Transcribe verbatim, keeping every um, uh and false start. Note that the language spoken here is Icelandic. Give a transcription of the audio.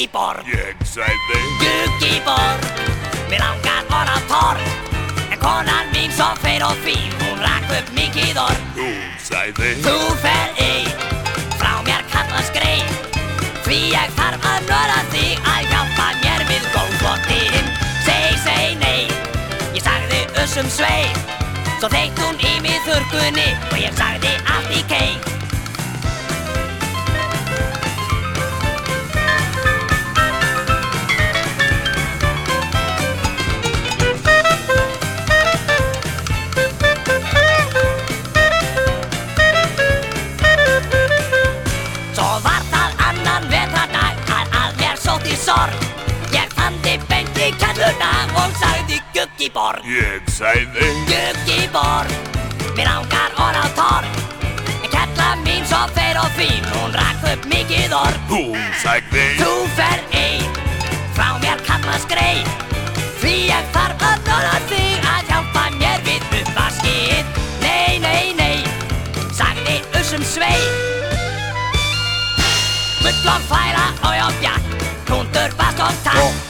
Guggiborg. Ég sagði Guggiborg, mér langar orð á torg. En konan mín svo feir og fín, hún rak upp mikið orð. Hún sagði Þú fer ei, frá mér kallast grei. Því ég þarf að nöra þig að hjálpa mér við góðvottinn. Seg, seg nei, ég sagði ussum svei. Svo þeytt hún í mig þurrkunni og ég sagði allt í kei. Svo var það annan vetrardag að að mér sótti sorg. Ég fandi beint í kennuna og sagði Guggiborg. Ég sagði Guggiborg, mér langar orð á torg. En kella mín svo feir og fín, hún rak upp mikið orð. Hún sagði Þú fer ei, frá mér kallast grei. Því ég þarf að nöra þig að hjálpa mér við uppvaskið. Nei, nei, nei, sagði ussum svei. Bull og færa og ég bjakk, hrúndur bast og takk.